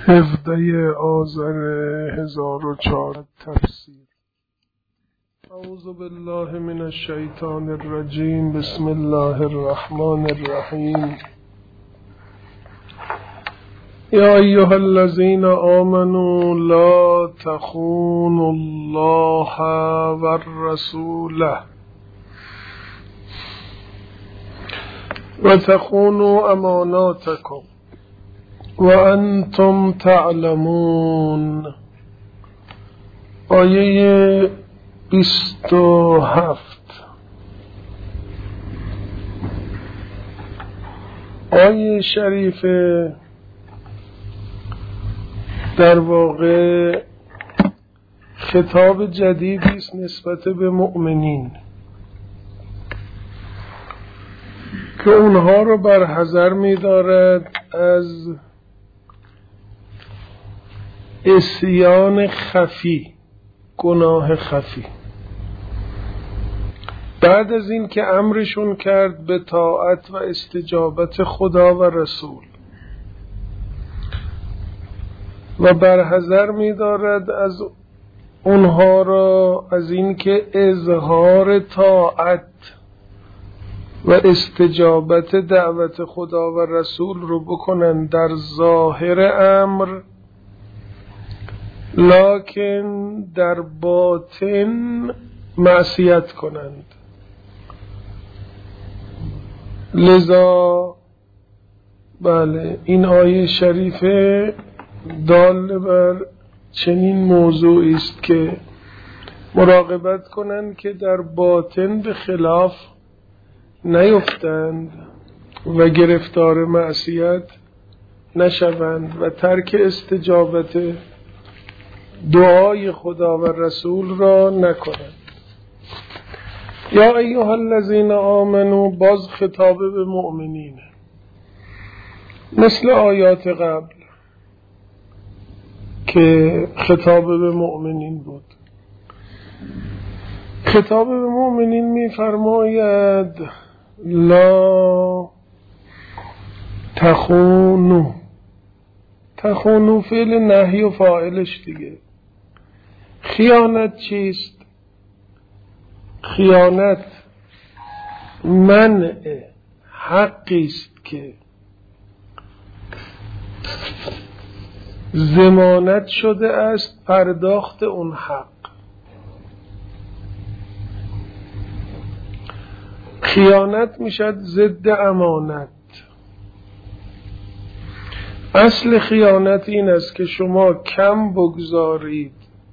17 آذر 1400 تفسیر. اعوذ بالله من الشیطان الرجیم. بسم الله الرحمن الرحیم. یا ایها الذین آمنوا لا تخونوا الله والرسول وتخونوا اماناتکم وانتم تعلمون. آیه 27. آیه شریف در واقع خطاب جدیدی است نسبت به مؤمنین که اونها رو برحذر می‌دارد از عصیان خفی، گناه خفی. بعد از این که امرشون کرد به طاعت و استجابت خدا و رسول و برحذر می‌دارد از اونها را از این که اظهار طاعت و استجابت دعوت خدا و رسول رو بکنن در ظاهر امر، لکن در باطن معصیت کنند. لذا بله، این آیه شریفه دال بر چنین موضوعی است که مراقبت کنند که در باطن به خلاف نیفتند و گرفتار معصیت نشوند و ترک استجابت دعای خدا و رسول را نکنند. یا ایها الذین آمنوا، باز خطاب به مؤمنین مثل آیات قبل که خطاب به مؤمنین بود. خطاب به مؤمنین می فرماید لا تخونوا. تخونوا فعل نهی و فاعلش دیگه. خیانت چیست؟ خیانت منع حقی است که ضمانت شده است پرداخت اون حق. خیانت میشد ضد امانت. اصل خیانت این است که شما کم بگذارید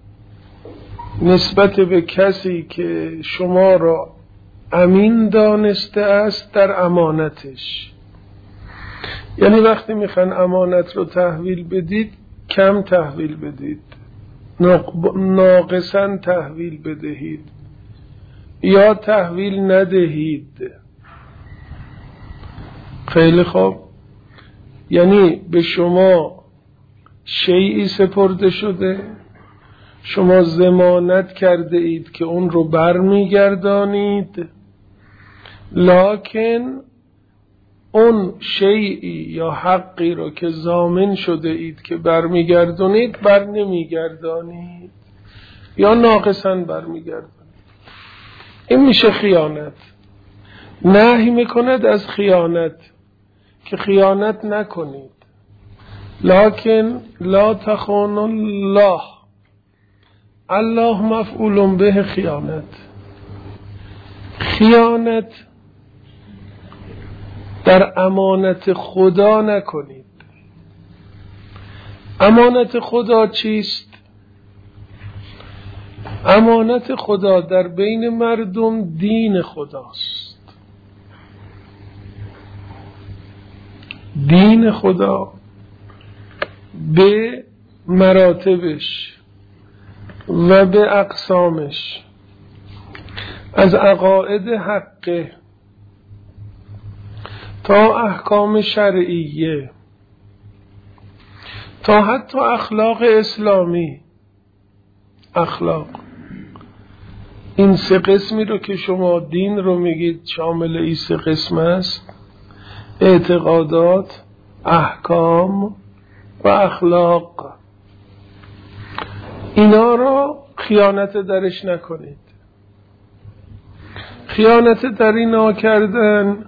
نسبت به کسی که شما را امین دانسته است در امانتش. یعنی وقتی میخوان امانت رو تحویل بدید، کم تحویل بدید، ناقصاً تحویل بدهید یا تحویل ندهید. خیلی خوب. یعنی به شما شیئی سپرده شده، شما ضمانت کرده اید که اون رو برمیگردانید، لکن اون شیئی یا حقی رو که ضامن شده اید که برمیگردانید بر نمیگردانید یا ناقصاً برمیگردانید. این میشه خیانت. نهی میکند از خیانت که خیانت نکنید، لکن لا تخونوا الله. الله مفعول به خیانت. خیانت در امانت خدا نکنید. امانت خدا چیست؟ امانت خدا در بین مردم دین خداست. دین خدا به مراتبش و به اقسامش، از عقاید حقه تا احکام شرعیه تا حتی اخلاق اسلامی. اخلاق، این سه قسمی رو که شما دین رو میگید شامل این سه قسم است: اعتقادات، احکام و اخلاق، اینا را خیانت درش نکنید. خیانت در اینا کردن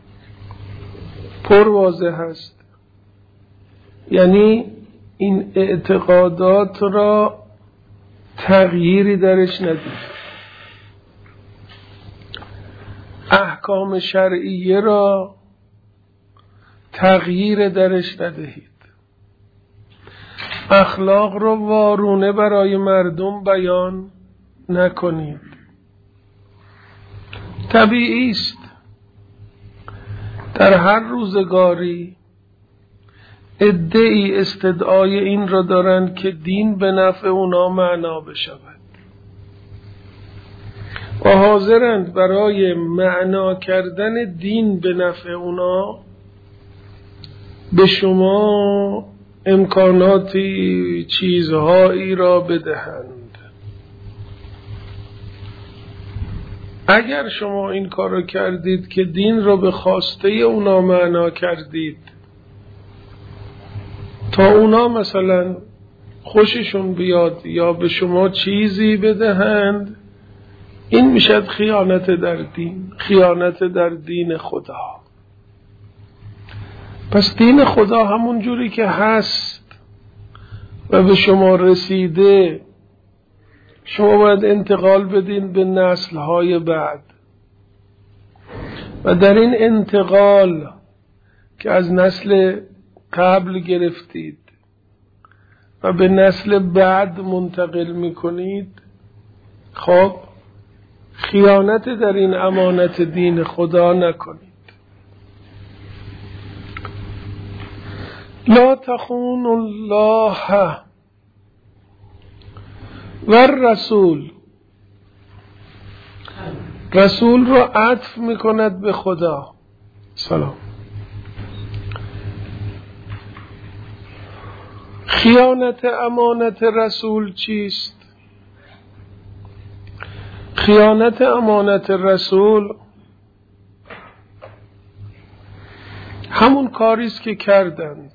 پر واضح هست، یعنی این اعتقادات را تغییری درش ندید، احکام شرعیه را تغییر درش ندهید، اخلاق را وارونه برای مردم بیان نکنید. طبیعی است در هر روزگاری عده‌ای استدعای این را دارند که دین به نفع اونا معنا بشود و حاضرند برای معنا کردن دین به نفع اونا به شما امکاناتی، چیزهایی را بدهند. اگر شما این کار را کردید که دین را به خواسته اونا معنا کردید تا اونا مثلا خوششون بیاد یا به شما چیزی بدهند، این میشد خیانت در دین، خیانت در دین خدا. پس دین خدا همون جوری که هست و به شما رسیده، شما باید انتقال بدین به نسل‌های بعد و در این انتقال که از نسل قبل گرفتید و به نسل بعد منتقل میکنید، خب خیانت در این امانت دین خدا نکنید. لا تخونوا الله و الرسول، رسول رو عطف میکند به خدا. سلام. خیانت امانت رسول چیست؟ خیانت امانت رسول همون کاریست که کردند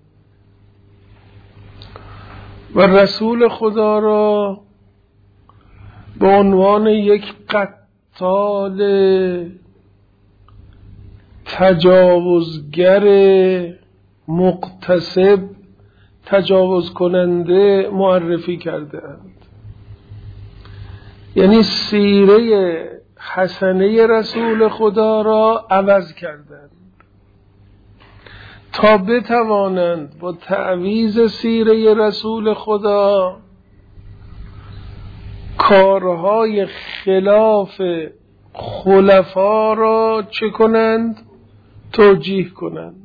و رسول خدا را به عنوان یک قتال تجاوزگر مغتصب تجاوز کننده معرفی کردند. یعنی سیره حسنه رسول خدا را عوض کردند تا بتوانند با تعویض سیره رسول خدا کارهای خلاف خلفا را چه کنند؟ توجیه کنند.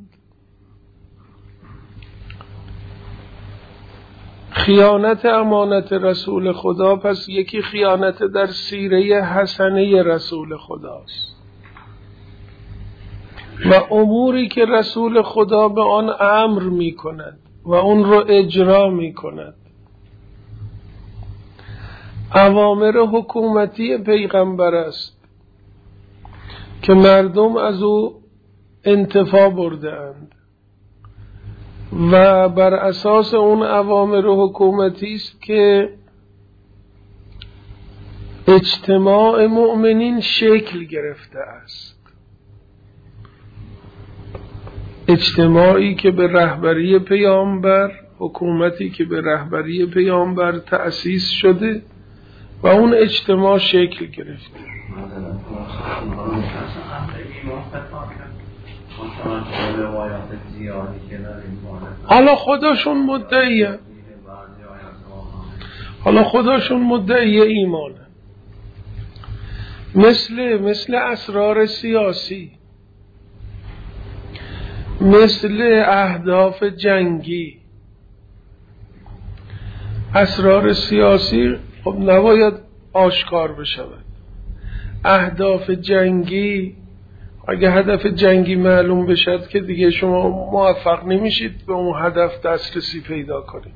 خیانت امانت رسول خدا پس یکی خیانت در سیره حسنه رسول خداست و اموری که رسول خدا به آن امر می کند و اون رو اجرا می کند. اوامر حکومتی پیغمبر است که مردم از او انتفاع برده اند و بر اساس اون اوامر حکومتی است که اجتماع مؤمنین شکل گرفته است. اجتماعی که به رهبری پیامبر، حکومتی که به رهبری پیامبر تأسیس شده و اون اجتماع شکل گرفته. حالا خودشون مدعی ایمانه، مثل اسرار سیاسی، مثل اهداف جنگی. اسرار سیاسی خب نباید آشکار بشود. اهداف جنگی، اگه هدف جنگی معلوم بشد که دیگه شما موفق نمیشید به اون هدف دسترسی پیدا کنید.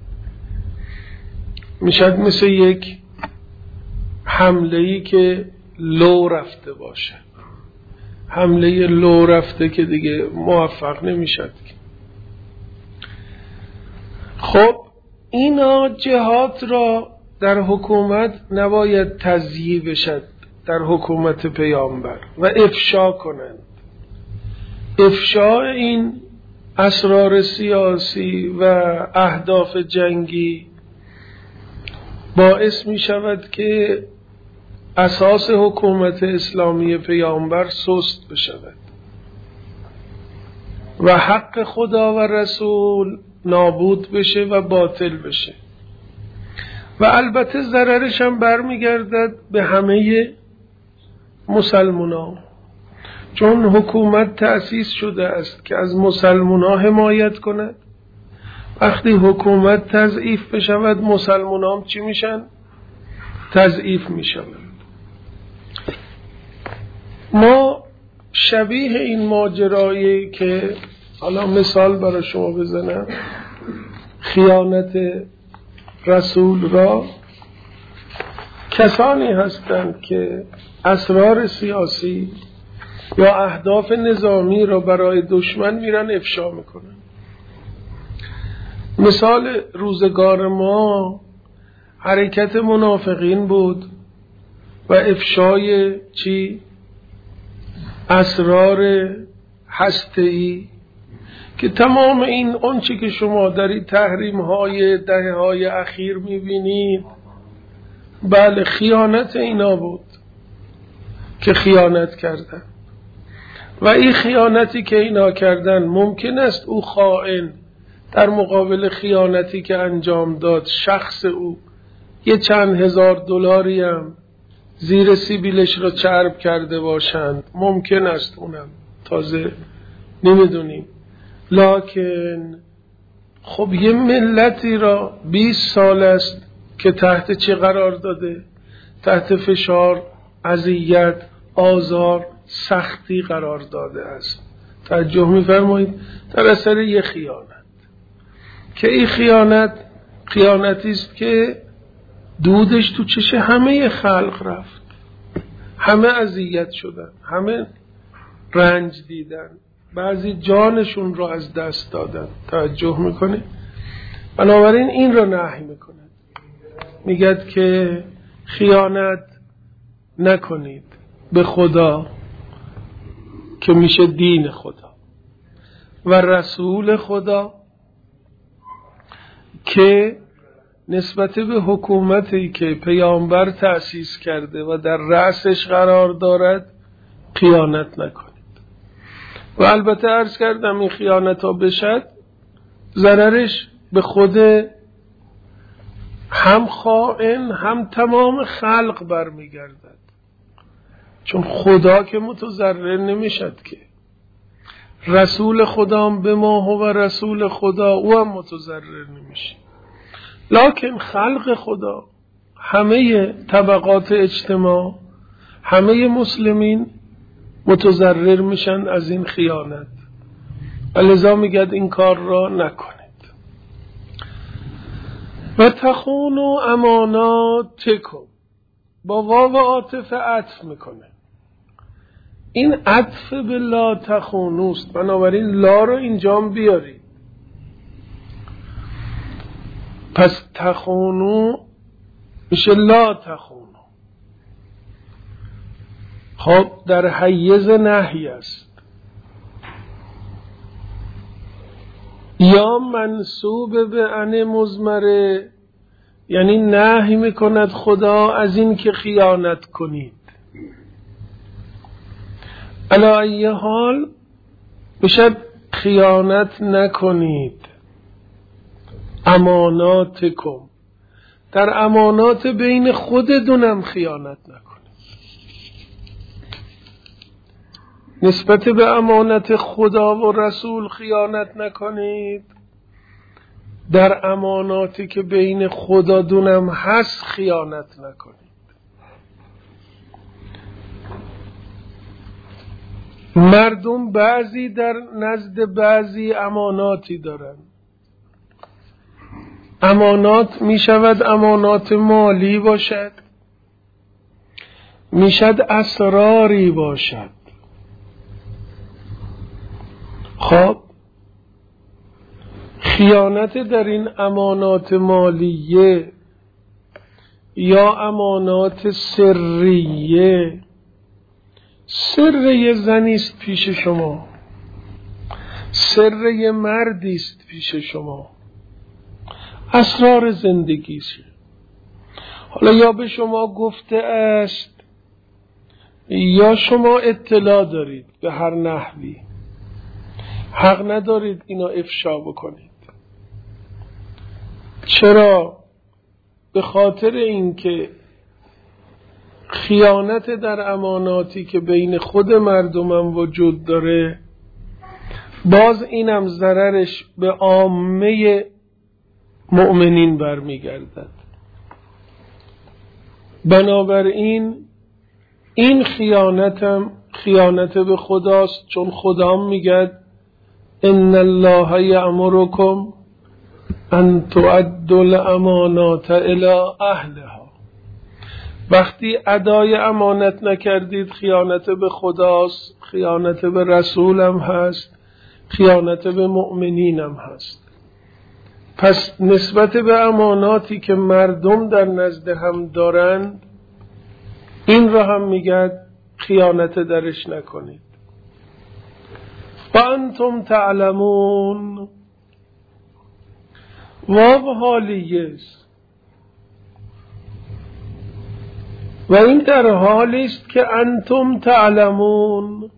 میشد مثل یک حمله‌ای که لو رفته باشه، حمله لو رفته که دیگه موفق نمیشد. خب اینا جهات را در حکومت نباید تضییع بشد در حکومت پیامبر و افشا کنند. افشاء این اسرار سیاسی و اهداف جنگی باعث می شود که اساس حکومت اسلامی پیامبر سست بشود و حق خدا و رسول نابود بشه و باطل بشه و البته ضررش هم برمیگردد به همه مسلمانان، چون حکومت تأسیس شده است که از مسلمانان حمایت کند. وقتی حکومت تضعیف بشود مسلمانان چی میشن؟ تضعیف میشوند. ما شبیه این ماجرایی که حالا مثال برای شما بزنم، خیانت رسول را، کسانی هستند که اسرار سیاسی یا اهداف نظامی را برای دشمن میرن افشا میکنن. مثال روزگار ما حرکت منافقین بود و افشای چی؟ اسرار هسته‌ای که تمام این آنچه که شما در این تحریم های دهه های اخیر میبینید، بله خیانت اینا بود که خیانت کردن و این خیانتی که اینا کردن ممکن است او خائن در مقابل خیانتی که انجام داد شخص او یه چند هزار دلاری هم زیر سیبیلش را چرب کرده باشند، ممکن است اونم تازه نمیدونیم. لکن خب یه ملتی را 20 سال است که تحت چه قرار داده؟ تحت فشار، اذیت، آزار، سختی قرار داده است. توجه می‌فرمایید؟ در اثر یه خیانت که این خیانتی است که دودش تو چش همه خلق رفت، همه اذیت شدن، همه رنج دیدن، بعضی جانشون رو از دست دادن. توجه میکنه؟ بنابراین این رو نهی میکنه، میگد که خیانت نکنید به خدا که میشه دین خدا و رسول خدا که نسبت به حکومتی که پیامبر تأسیس کرده و در رأسش قرار دارد خیانت نکنید. و البته عرض کردم این خیانت ها بشد ضررش به خود هم خائن هم تمام خلق برمیگردد، چون خدا که متضرر نمیشد که، رسول خدا به ما هو رسول خدا او هم متضرر نمیشه، لکن خلق خدا، همه طبقات اجتماع، همه مسلمین متضرر میشن از این خیانت و لذا میگد این کار را نکنید. و تخونوا اماناتکم، با واو عاطفه عطف میکنه. این عطف به لا تخونوست، بنابراین لا رو اینجام بیارید. پس تخونو میشه لا تخونو. خب در حیز نهی است یا منصوب به ان مضمره، یعنی نهی میکند خدا از این که خیانت کنید. علی ای حال میشه خیانت نکنید. اماناتکم، در امانات بین خودتونم خیانت نکنید. نسبت به امانت خدا و رسول خیانت نکنید، در اماناتی که بین خدا دونم هست خیانت نکنید. مردم بعضی در نزد بعضی اماناتی دارن. امانات می شود امانات مالی باشد، می شود اسراری باشد. خب خیانت در این امانات مالیه یا امانات سریه، سر یه زنیست پیش شما، سر یه مردیست پیش شما، اسرار زندگیشه. حالا یا به شما گفته است یا شما اطلاع دارید، به هر نحوی حق ندارید اینا افشا بکنید. چرا؟ به خاطر اینکه خیانت در اماناتی که بین خود مردمم وجود داره، باز اینم ضررش به عامه مؤمنین برمیگردد. بنابراین این خیانتم خیانت به خداست، چون خدا میگه ان الله یأمرکم ان تؤدوا الامانات الی اهلها. وقتی ادای امانت نکردید خیانت به خداست، خیانت به رسولم هست، خیانت به مؤمنینم هست. پس نسبت به اماناتی که مردم در نزد هم دارند، این را هم میگه خیانت درش نکنید. و انتم تعلمون، واو حالیه است و این در حالی است که انتم تعلمون،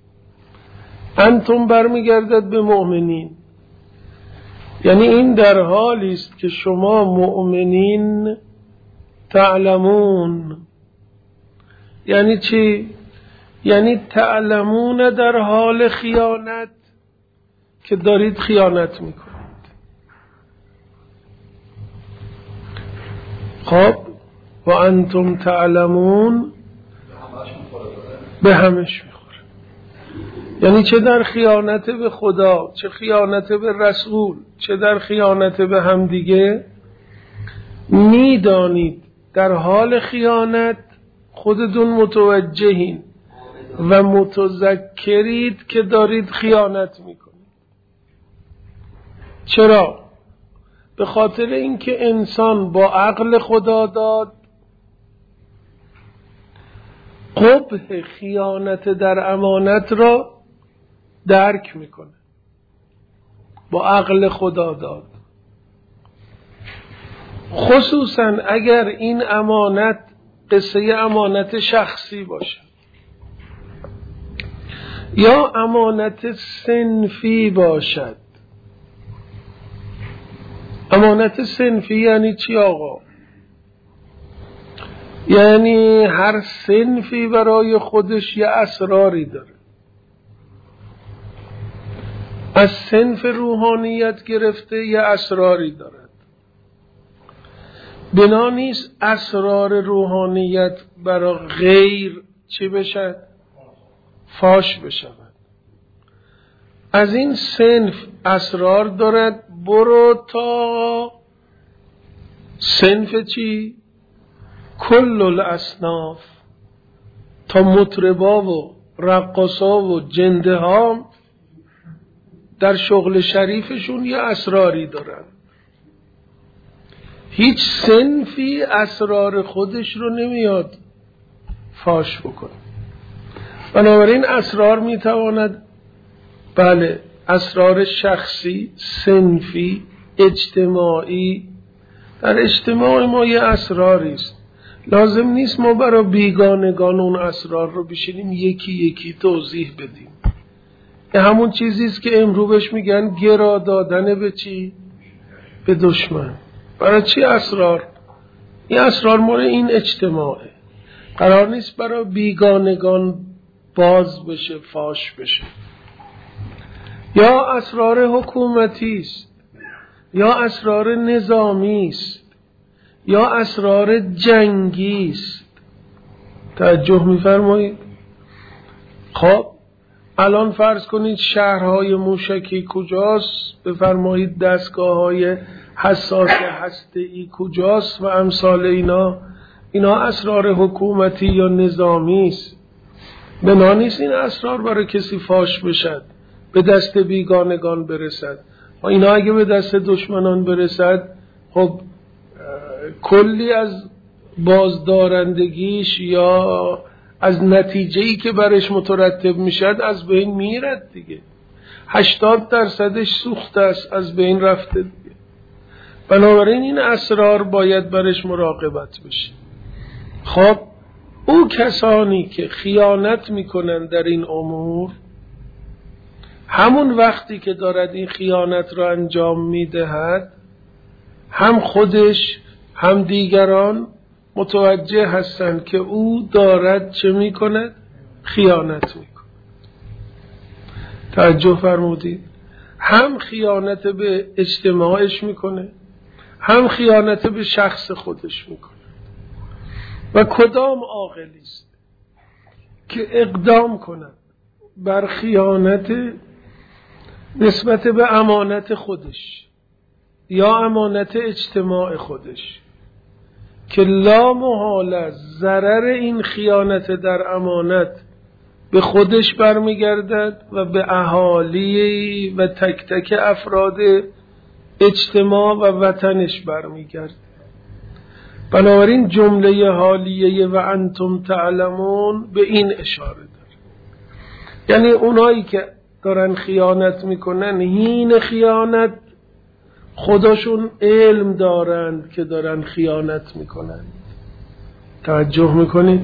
انتم برمیگردد به مؤمنین، یعنی این در حالی است که شما مؤمنین تعلمون. یعنی چی؟ یعنی تعلمون در حال خیانت که دارید خیانت میکنید. خب و انتم تعلمون به همش میخوره. یعنی چه در خیانت به خدا، چه خیانت به رسول، چه در خیانت به همدیگه، میدانید در حال خیانت خودتون متوجهین و متذکرید که دارید خیانت میکنید. چرا؟ به خاطر اینکه انسان با عقل خدا داد قبح خیانت در امانت را درک میکنه، با عقل خدا داد. خصوصا اگر این امانت قصه امانت شخصی باشه یا امانت صنفی باشد. امانت صنفی یعنی چی آقا؟ یعنی هر صنفی برای خودش یه اسراری داره. از صنف روحانیت گرفته یه اسراری دارد. بنا نیست اسرار روحانیت برای غیر چی بشد؟ فاش بشود. از این صنف اسرار دارد برو تا صنف چی؟ کل الاصناف، تا مطربا و رقصا و جنده ها در شغل شریفشون یه اسراری دارن. هیچ صنفی اسرار خودش رو نمیاد فاش بکنه. بنابراین اسرار میتواند بله اسرار شخصی، صنفی، اجتماعی. در اجتماع ما یه اسراری است. لازم نیست ما برای بیگانگان اون اسرار رو بشینیم یکی یکی توضیح بدیم. این همون چیزیست که امرو بهش میگن گرا دادن به چی؟ به دشمن. برای چی اسرار؟ این اسرار مال این اجتماعه. قرار نیست برای بیگانگان باز بشه، فاش بشه. یا اسرار حکومتی است، یا اسرار نظامی است، یا اسرار جنگی است. توجه می‌فرمایید؟ خب الان فرض کنید شهرهای موشکی کجاست، بفرمایید دستگاه‌های حساس هسته‌ای کجاست و امثال اینا اسرار حکومتی یا نظامی است. بنا نیست این اسرار برای کسی فاش بشد، به دست بیگانگان برسد. اینا اگه به دست دشمنان برسد خب کلی از بازدارندگیش یا از نتیجه‌ای که برش مترتب میشد از بین میرد دیگه. 80% سوخته است، از بین رفته دیگه. بنابراین این اسرار باید برش مراقبت بشه. خب او کسانی که خیانت میکنن در این امور، همون وقتی که دارد این خیانت را انجام میدهد، هم خودش هم دیگران متوجه هستند که او دارد چه میکند؟ خیانت میکند. توجه فرمودید؟ هم خیانت به اجتماعش میکنه، هم خیانت به شخص خودش میکنه. و کدام عاقلی است که اقدام کند بر خیانت نسبت به امانت خودش یا امانت اجتماع خودش که لا محاله ضرر این خیانت در امانت به خودش برمیگردد و به اهالی و تک تک افراد اجتماع و وطنش برمیگردد. بنابراین جمله حالیه و انتم تعلمون به این اشاره داره. یعنی اونایی که دارن خیانت میکنن، هین خیانت خودشون علم دارند که دارن خیانت میکنن. توجه میکنید؟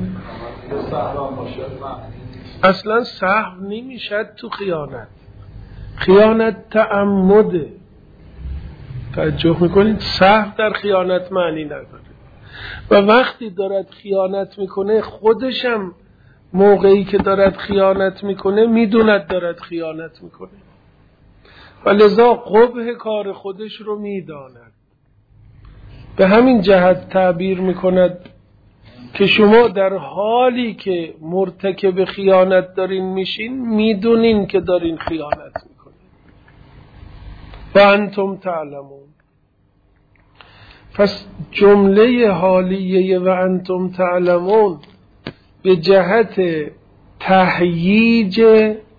اصلا سهو نمیشد تو خیانت. خیانت تعمده. توجه میکنید؟ سهو در خیانت معنی نداره. و وقتی دارد خیانت میکنه، خودشم موقعی که دارد خیانت میکنه میدوند دارد خیانت میکنه و لذا قبح کار خودش رو میداند. به همین جهت تعبیر میکند که شما در حالی که مرتکب خیانت دارین میشین، میدونین که دارین خیانت میکنین. و انتم تعلمون. پس جمله حالیه و انتم تعلمون به جهت تهییج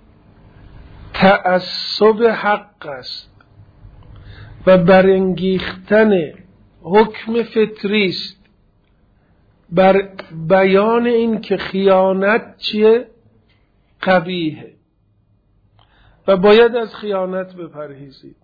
تعصب حق است و برانگیختن حکم فطری است بر بیان این که خیانت چیه؟ قبیحه و باید از خیانت بپرهیزید.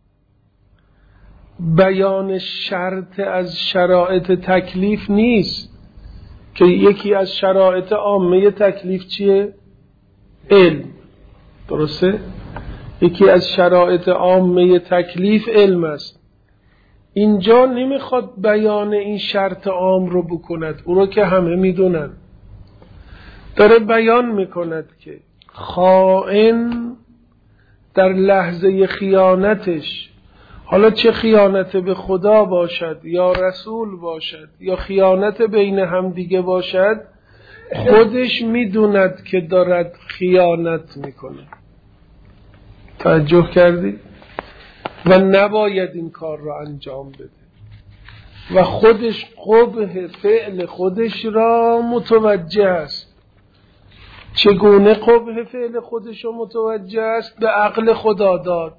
بیان شرط از شرایط تکلیف نیست که یکی از شرایط عامه تکلیف چیه؟ علم. درسته؟ یکی از شرایط عامه تکلیف علم است. اینجا نمیخواد بیان این شرط عام رو بکند، او رو که همه میدونن. داره بیان میکند که خائن در لحظه خیانتش، حالا چه خیانت به خدا باشد یا رسول باشد یا خیانت بین هم دیگه باشد، خودش میدوند که دارد خیانت میکنه. توجه کردید؟ و نباید این کار را انجام بده و خودش قبح فعل خودش را متوجه است. چگونه قبح فعل خودش را متوجه است؟ به عقل خدا داد.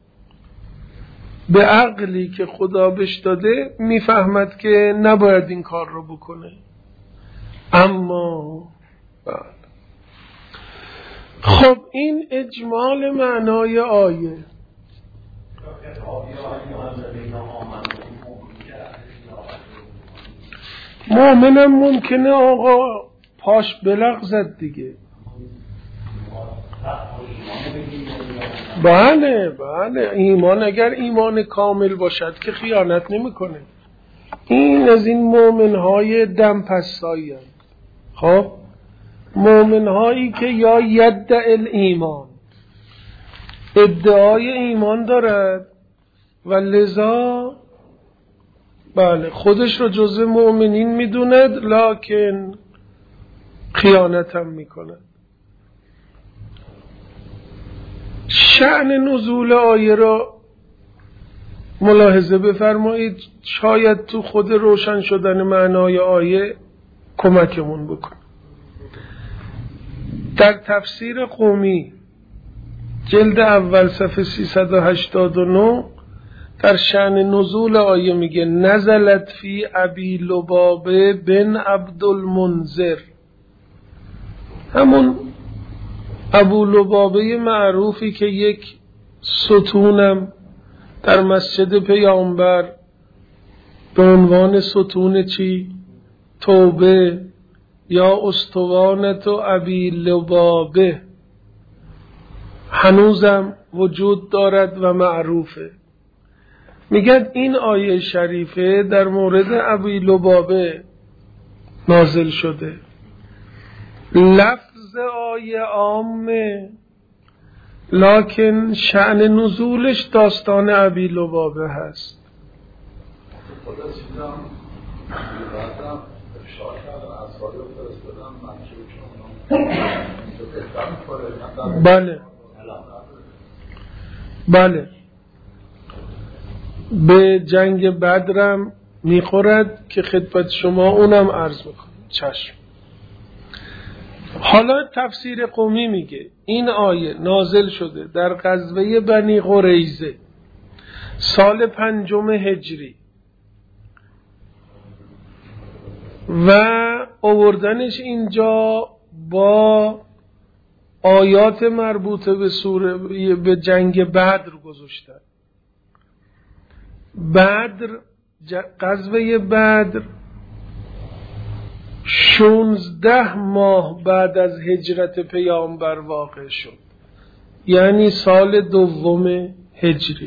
به عقلی که خدا بهش داده میفهمد که نباید این کار رو بکنه. اما خب این اجمال معنای آیه. مؤمنم ممکنه آقا پاش بلغزد دیگه. بله ایمان اگر ایمان کامل باشد که خیانت نمیکنه. این از این مؤمنهای دم پستایی هست. خب مؤمنهایی که یا یدعی الایمان، ادعای ایمان دارد و لذا بله خودش رو جزء مؤمنین میدوند، لکن خیانت هم میکند. شأن نزول آیه را ملاحظه بفرمایید، شاید تو خود روشن شدن معنای آیه کمکمون بکن. در تفسیر قومی جلد اول صفحه 389 در شأن نزول آیه میگه نزلت فی ابی لبابه بن عبدالمنذر، همون ابو لبابه معروفی که یک ستونم در مسجد پیامبر به عنوان ستون چی؟ توبه یا استوانت و ابی لبابه هنوزم وجود دارد و معروفه. میگن این آیه شریفه در مورد ابی لبابه نازل شده. لفظ آیه عامه، لکن شأن نزولش داستان ابی لبابه هست. بله بله، به جنگ بدرم میخورد که خدمت شما اونم عرض میکنم. چشم. حالا تفسیر قمی میگه این آیه نازل شده در غزوه بنی قریظه سال 5 هجری و آوردنش اینجا با آیات مربوطه به جنگ بدر گذاشتن. غزوه بدر 16 ماه بعد از هجرت پیامبر واقع شد، یعنی سال 2 هجری،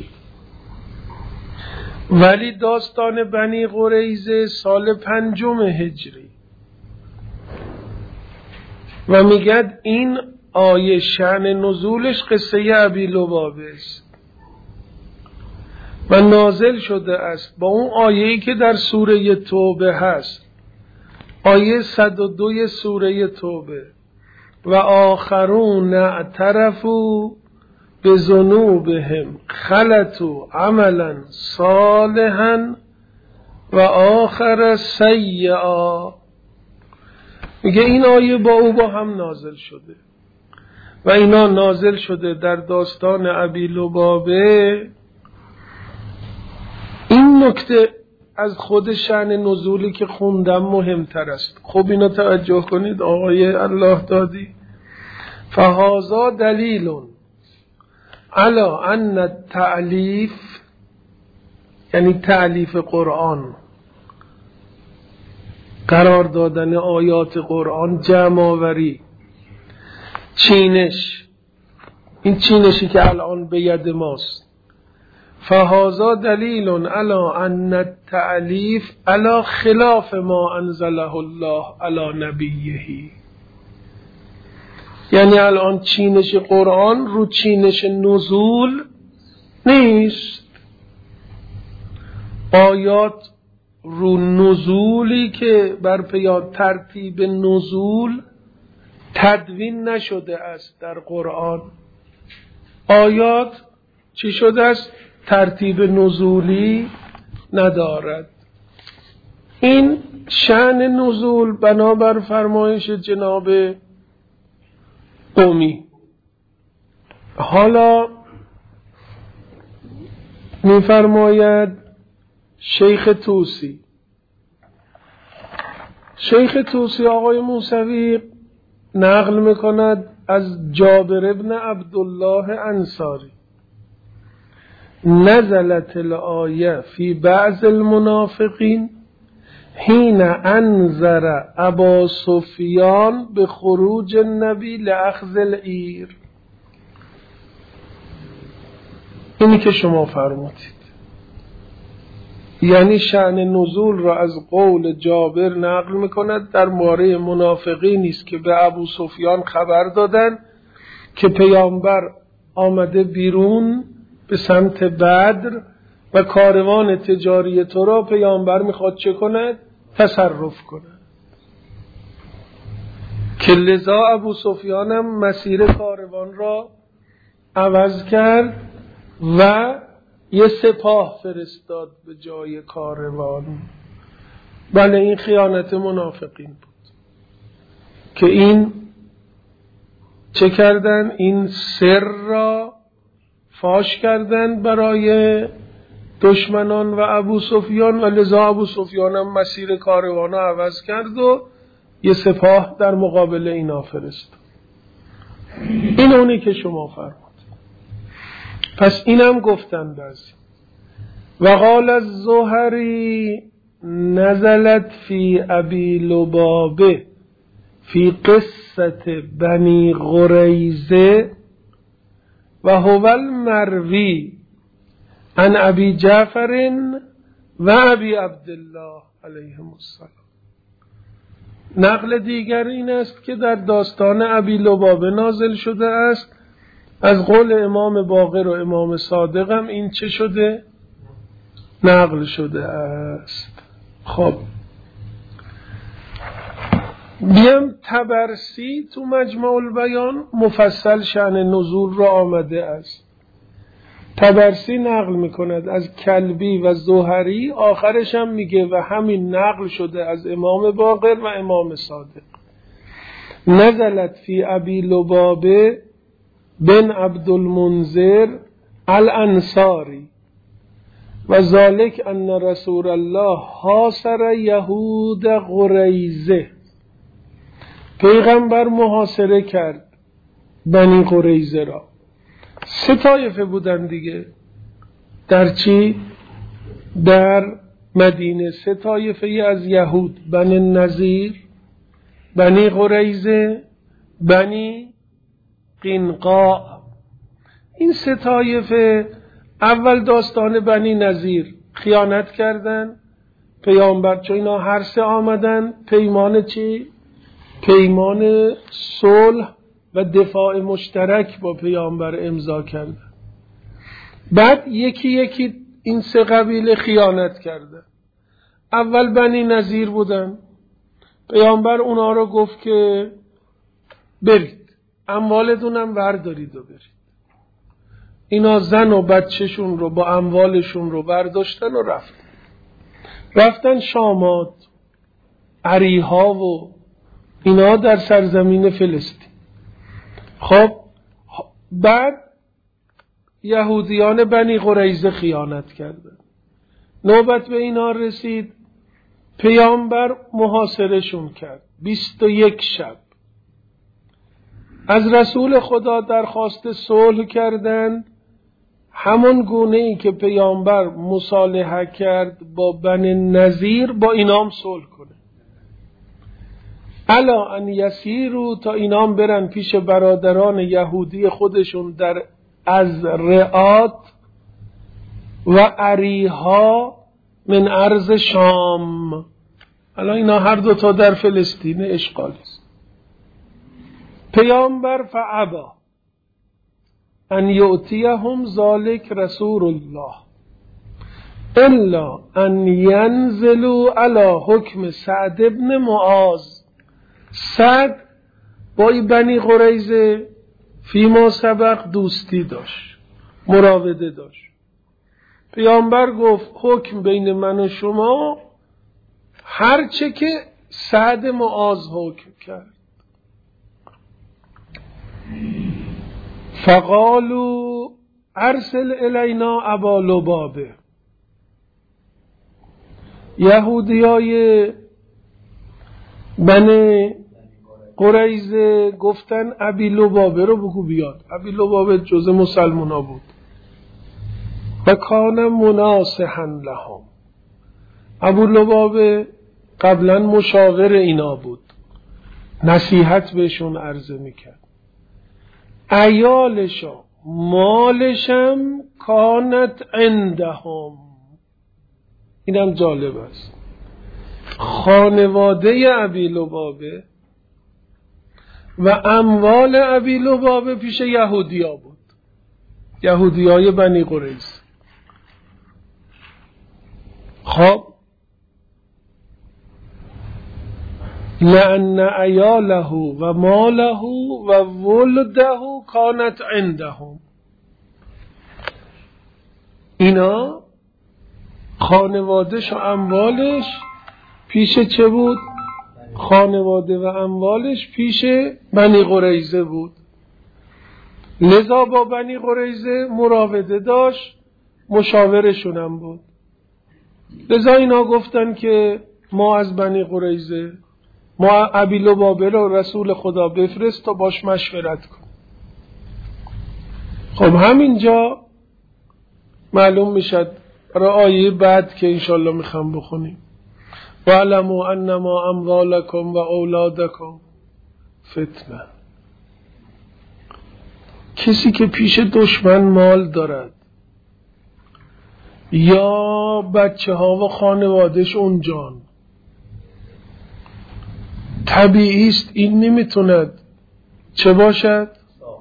ولی داستان بنی قریظه سال 5 هجری. و میگد این آیه شأن نزولش قصه ابی لبابه است و نازل شده است با اون آیه‌ای که در سوره توبه هست، آیه 102 سوره توبه: و آخرون اعترفوا بذنوبهم خلطوا عملا صالحا و آخر سیئا. میگه این آیه با او با هم نازل شده و اینا نازل شده در داستان ابی لبابه. این نکته از خود شأن نزولی که خوندم مهمتر است. خب اینا توجه کنید آقای الله دادی. فهذا دلیل علی ان التألیف، یعنی تألیف قرآن، قرار دادن آیات قرآن، جمع آوری، چینش، این چینشی که الان به ید ماست. فهذا دلیل علی ان التألیف علی خلاف ما انزله الله علی نبیه. یعنی الان چینش قرآن رو چینش نزول نیست، آیات رو نزولی که بر پی ترتیب نزول تدوین نشده است در قرآن. آیات چی شده است؟ ترتیب نزولی ندارد. این شأن نزول بنابر فرمایش جناب قمی. حالا می‌فرماید شیخ طوسی، شیخ طوسی آقای موسوی نقل میکند از جابر ابن عبدالله انصاری: نزلت الآیه فی بعض المنافقین حین انذر ابا سفیان به خروج النبی لأخذ العیر. اینی که شما فرمودید، یعنی شأن نزول را از قول جابر نقل میکند در مورد منافقین است که به ابو سفیان خبر دادن که پیامبر آمده بیرون به سمت بدر و کاروان تجاری تو را پیامبر میخواد چه کند؟ تصرف کند. که لذا ابو سفیان هم مسیر کاروان را عوض کرد و یه سپاه فرستاد به جای کاروان. بله، این خیانت منافقین بود که این چه کردن؟ این سر را فاش کردن برای دشمنان و ابو سفیان و لذا ابو سفیان هم مسیر کاروان رو عوض کرد و یه سپاه در مقابل اینا فرست. این اونی که شما فرمود. پس اینم گفتن بعضی. و قال الزهری نزلت فی ابی لبابه فی قصة بنی قریظه و هو المروی عن ابی جعفر و ابی عبدالله علیهم السلام. نقل دیگر این است که در داستان ابی لبابه نازل شده است. از قول امام باقر و امام صادق هم این چه شده؟ نقل شده است. خب بیام طبرسی تو مجمع البیان مفصل شأن نزول را آمده است. طبرسی نقل میکند از کلبی و زهری، آخرش هم میگه و همین نقل شده از امام باقر و امام صادق. نزلت فی ابی لبابه بن عبدالمنذر الانصاری و ذالک ان رسول الله حاصر یهود قریظه. پیغمبر محاصره کرد بنی قریظه را. 3 طایفه بودن دیگه. در چی؟ در مدینه 3 طایفه از یهود، بنی نضیر، بنی قریظه، بنی قینقاع. این 3 طایفه اول داستان بنی نضیر خیانت کردن پیامبر، چون اینا هر 3 آمدن پیمان چی؟ پیمان صلح و دفاع مشترک با پیامبر امضا کردن. بعد یکی یکی این 3 قبیله خیانت کردن. اول بنی نضیر بودن. پیامبر اونا رو گفت که برید اموالتونم بردارید و برید. اینا زن و بچهشون رو با اموالشون رو برداشتن و رفتن شامات، عریها و اینا در سرزمین فلسطین. خب بعد یهودیان بنی قریظه خیانت کردن. نوبت به اینا رسید. پیامبر محاصرهشون کرد 21 شب. از رسول خدا درخواست صلح کردند، همون گونه ای که پیامبر مصالحه کرد با بنی نضیر با اینام صلح کنه. الا ان یسیروا، تا اینام برن پیش برادران یهودی خودشون در از رعات و عریها من ارض شام. الان اینا هر 2 تا در فلسطین اشغالی است. پیامبر فعبا ان یؤتیهم ذلک رسول الله الا ان ینزلوا علی حکم سعد ابن معاذ. سعد با بنی قریظه فیما سبق دوستی داشت، مراوده داشت. پیامبر گفت حکم بین من و شما هرچه که سعد معاذ حکم کرد. فقالوا ارسل الینا ابا لبابه. یهودیای بنی قریظه گفتن ابی لبابه رو بگو بیاد. ابی لبابه جز مسلمونا بود و کان مناصحا لهم. ابو لبابه قبلا مشاور اینا بود، نصیحت بهشون عرضه میکرد. عیالشم مالشم کانت عندهم. اینم جالب است. خانواده ابی لبابه و اموال ابی لبابه پیش یهودیا بود، یهودیای بنی قریظه. خب لأن عیاله و ماله و ولده کانت عندهم. اینا خانوادش و اموالش پیش چه بود؟ خانواده و اموالش پیش بنی قریظه بود. لذا با بنی قریظه مراوده داشت مشاورشونم بود. لذا اینا گفتن که ما از بنی قریظه، ما ابی لبابه رو رسول خدا بفرست تا باش مشورت کن. خب همینجا معلوم میشد برای آیه بعد که انشالله میخوام بخونیم وَاعْلَمُوا أَنَّمَا أَمْوَالَكُمْ وَأَوْلَادَكُمْ فتنه. کسی که پیش دشمن مال دارد یا بچه ها و خانوادش اونجان، طبیعی است این نمیتوند چه باشد؟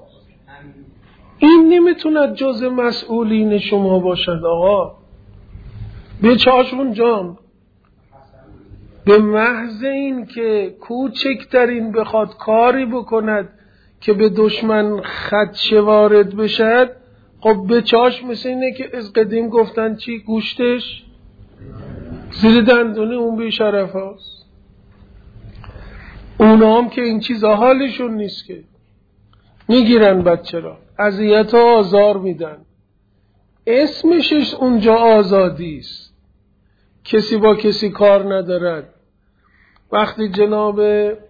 این نمیتوند جز مسئولین شما باشد. آقا بچه‌هاش اونجان، به محض این که کوچکترین بخواد کاری بکند که به دشمن خدشه وارد بشد، خب بچه‌هاش مثل اینه که از قدیم گفتن چی؟ گوشتش زیر دندونه اون بی‌شرف هاست. اونا هم که این چیزا حالشون نیست که میگیرن بچه را اذیت و آزار میدن. اسمش اونجا آزادی است، کسی با کسی کار ندارد. وقتی جناب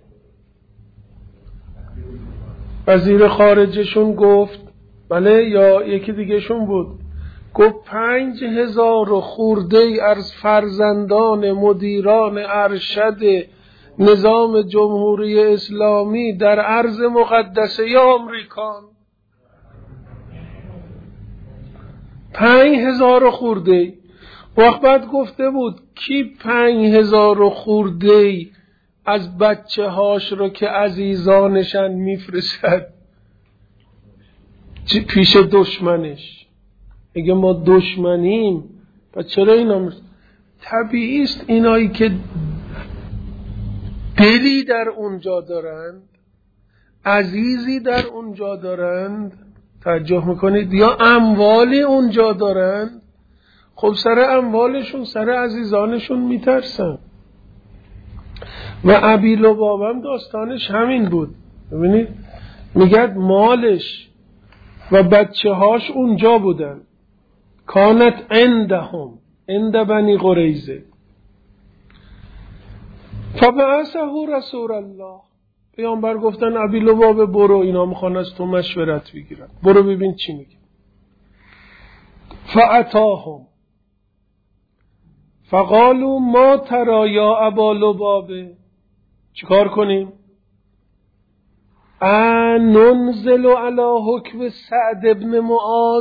وزیر خارجشون گفت، بله یا یکی دیگه شون بود، گفت 5000 خورده از فرزندان مدیران ارشد نظام جمهوری اسلامی در ارض مقدسه آمریکان، 5000 خورده. وقت بعد گفته بود کی 5000 خورده از بچه هاش رو که عزیزانشن میفرستد پیش دشمنش؟ اگه ما دشمنیم پس چرا اینا طبیعی است اینایی که دلی در اونجا دارند، عزیزی در اونجا دارند، توجه میکنید، یا اموالی اونجا دارند، خب سر اموالشون سر عزیزانشون میترسن. و ابی لبابه هم داستانش همین بود. ببینید میگد مالش و بچه هاش اونجا بودن. کانت عندهم عند بنی قریظه فبعثه رسول الله. پیامبر گفتن ابی لبابه برو، اینا میخوان از تو مشورت بگیرن، برو ببین چی میگه. فاتاهم فقالوا ما ترى یا ابا لبابه، چیکار کنیم؟ ننزل علی حکم سعد ابن معاذ،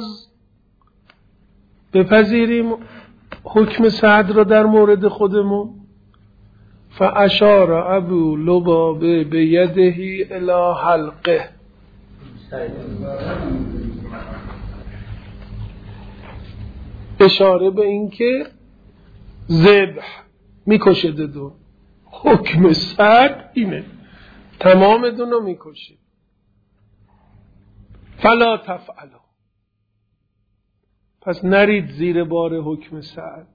بپذیریم حکم سعد را در مورد خودمون؟ فاشار ابو لبابه بیده الی حلقه، اشاره به این که ذبح میکشه دون. حکم سعد اینه، تمام دونو میکشه. فلا تفعلوا، پس نرید زیر بار حکم سعد.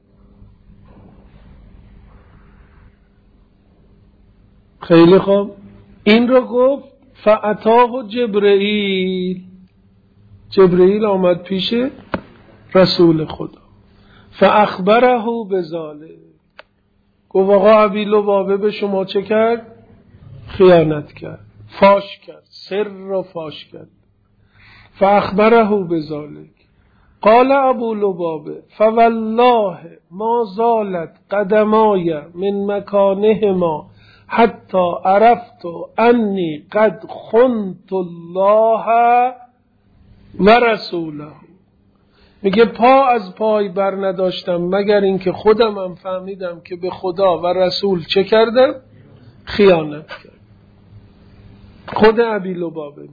خیلی خوب، این رو گفت. فاتاه جبرئیل، جبرئیل آمد پیش رسول خدا. فاخبره بذلک، گفت آقا ابی لبابه به شما چه کرد؟ خیانت کرد، فاش کرد، سر را فاش کرد. فاخبره بذلک قال ابو لبابه فوالله ما زالت قدمای من مکانهما حتی عرفت انی قد خنت الله و رسوله. میگه پا از پای بر نداشتم مگر اینکه خودم هم فهمیدم که به خدا و رسول چه کردم؟ خیانت کردم. خود ابی لبابه.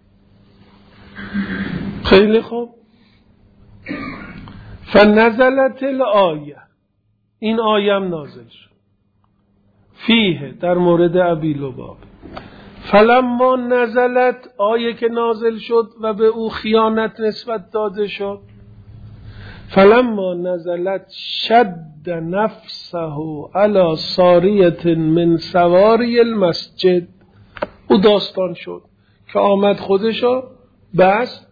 خیلی خوب. فنزلت الآیه، این آیه هم نازل شد فیه، در مورد ابی لبابه. فلما نزلت، آیه که نازل شد و به او خیانت نسبت داده شد. فلما نزلت شد نفسه علی ساریت من سواری المسجد، او داستان شد که آمد خودشو بس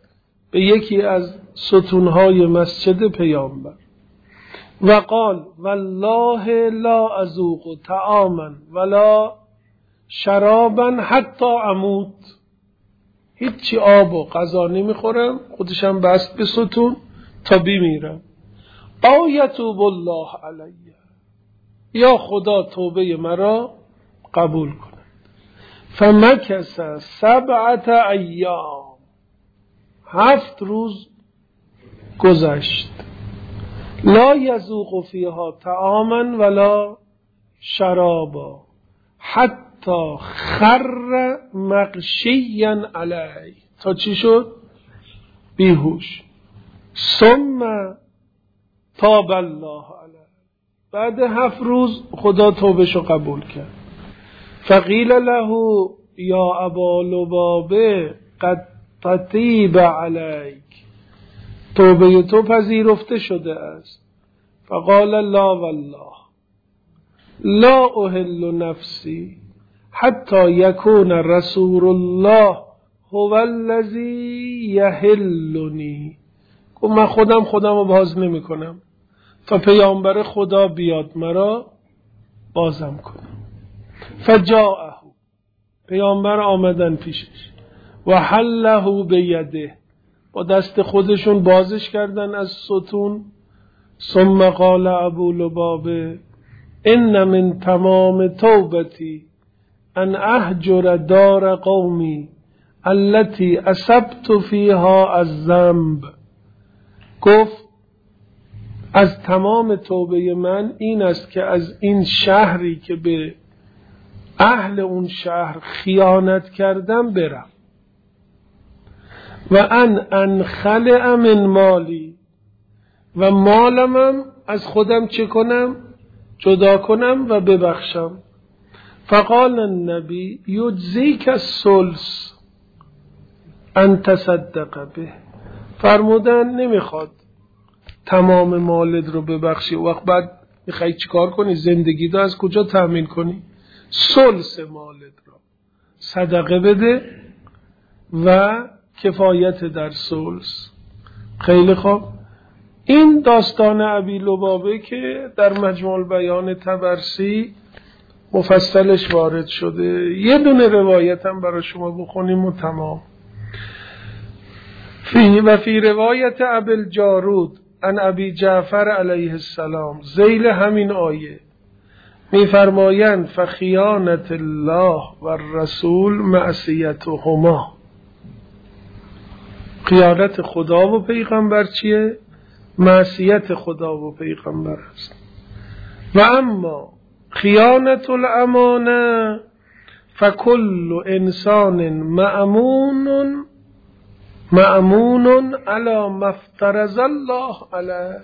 به یکی از ستونهای مسجد پیامبر و قال والله لا اذوق طعاما ولا شرابا حتی اموت، هیچی آب و غذا نمیخورم، خودشم بست به ستون تا بمیرم. او یتوب الله علیه، یا خدا توبه مرا قبول کند. فمکث 7 ایام، 7 روز گذشت. لا یذوق فیها طعاما ولا شرابا حتی خر مغشیا علیه، تا چی شد؟ بیهوش. ثم تاب الله علیه، بعد 7 روز خدا توبهشو قبول کرد. فقیل له یا ابا لبابه قد تطیب علیک، توبه تو پذیرفته شده است. فقال لا والله لا احل نفسی حتی یکون رسول الله هو الذی یحلنی، من خودم رو باز نمی کنم تا پیامبر خدا بیاد مرا بازم کنم. فجاءه، پیامبر آمدن پیشش و حله بیده، با دست خودشون بازش کردن از ستون. ثم قال ابو لبابه ان من تمام توبتی ان اهجر دار قومی التي اصبت فيها الذنب، گفت از تمام توبه من این است که از این شهری که به اهل اون شهر خیانت کردم برم. و ان انخلع من مالی، و مالمم از خودم چه کنم؟ جدا کنم و ببخشم. فقال النبی یجزیک الثلث ان تصدق به، فرمودن نمیخواد تمام مالت رو ببخشی، وقت بعد میخوای چیکار کنی؟ زندگی رو از کجا تأمین کنی؟ ثلث مالت رو صدقه بده و کفایت در ثلث. خیلی خوب، این داستان ابی لبابه که در مجموع البیان طبرسی مفصلش وارد شده، یه دونه روایت هم برای شما بخونیم و تمام. فی روایت ابی الجارود عن ابی جعفر علیه السلام، ذیل همین آیه میفرمایند فخیانت الله و الرسول معصیتهما، خیانت خدا و پیغمبر چیه؟ معصیت خدا و پیغمبر است. و اما خیانت الامانه فکل انسان مأمون علی ما افترض الله علیه،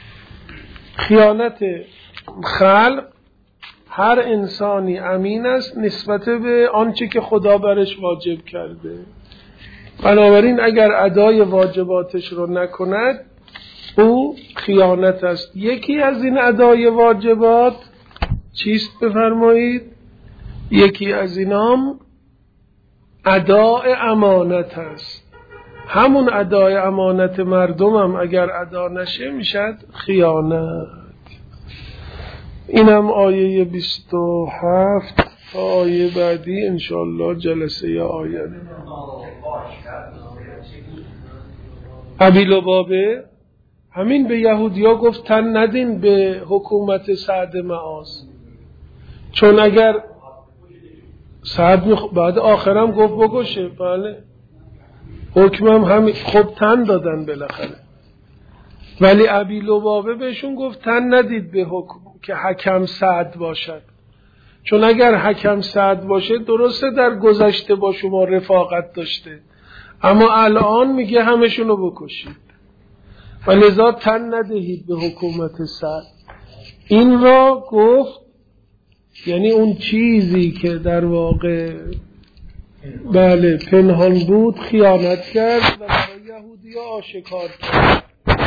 خیانت خلق، هر انسانی امین است نسبت به آنچه که خدا برش واجب کرده. بنابراین اگر ادای واجباتش رو نکند او خیانت است. یکی از این ادای واجبات چیست بفرمایید؟ یکی از اینام ادای امانت است. همون ادای امانت مردم هم اگر ادا نشه میشد خیانت. اینم آیه 27 تا آیه بعدی انشاءالله جلسه آینده. ابی لبابه همین به یهودیا گفت تن ندین به حکومت سعد معاذ، چون اگر سعد بعد آخرم گفت بکشه، بله حکمم همین، خب تن دادن بالاخره، ولی ابی لبابه بهشون گفت تن ندید به حکم که حکم سعد باشد، چون اگر حکم سعد باشه درسته در گذشته با شما رفاقت داشته، اما الان میگه همشونو بکشید و لذا تن ندهید به حکومت سعد. این را گفت یعنی اون چیزی که در واقع بله پنهان بود خیانت کرد و برای یهودی آشکار کرد.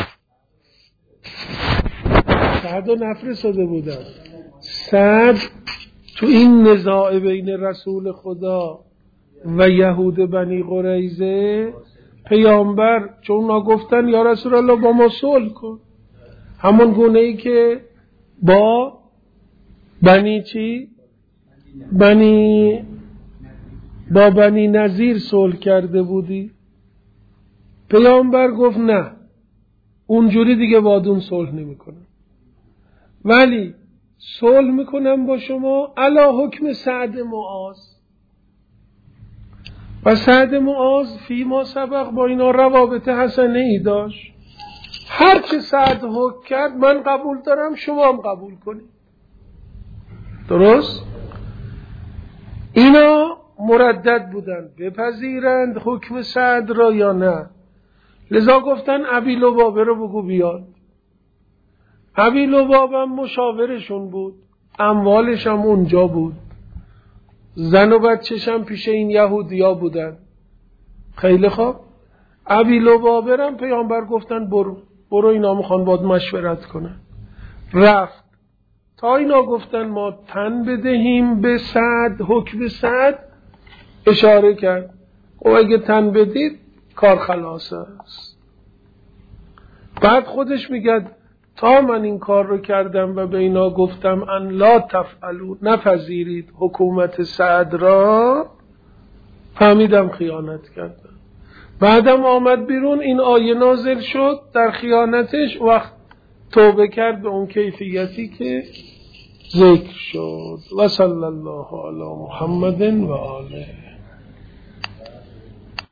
سعد رو نفرستاده بودن. سعد تو این نزاع بین رسول خدا و یهود بنی قریظه پیامبر چون اونا گفتن یا رسول الله با ما صلح کن، همون گونه ای که با بنی نذیر صلح کرده بودی. پیامبر گفت نه، اونجوری دیگه بادون صلح نمی کنم، ولی صلح میکنم با شما علی حکم سعد معاذ. و سعد معاذ فی ما سبق با اینا روابط حسنه ای داشت. هر چه سعد حکم کرد من قبول دارم، شما هم قبول کنید. درست؟ اینا مردد بودن بپذیرند حکم سعد را یا نه. لذا گفتن ابی لبابه رو بگو بیاد. ابی لبابه هم مشاورشون بود، اموالش هم اونجا بود، زن و بچه‌ش هم پیش این یهودیا بودن. خیلی خوب، ابی لبابه هم پیامبر گفتن برو اینا میخوان باید مشورت کنن. رفت تا اینا گفتن ما تن بدهیم به سعد، حکم سعد، اشاره کرد و اگه تن بدید کار خلاص است. بعد خودش میگه تا من این کار رو کردم و به اینا گفتم ان لا تفعلوا، نپذیرید حکومت سعد را، فهمیدم خیانت کردم. بعدم آمد بیرون این آیه نازل شد در خیانتش، وقت توبه کرد به اون کیفیتی که ذکر شد. و صلی الله علی محمد و آله.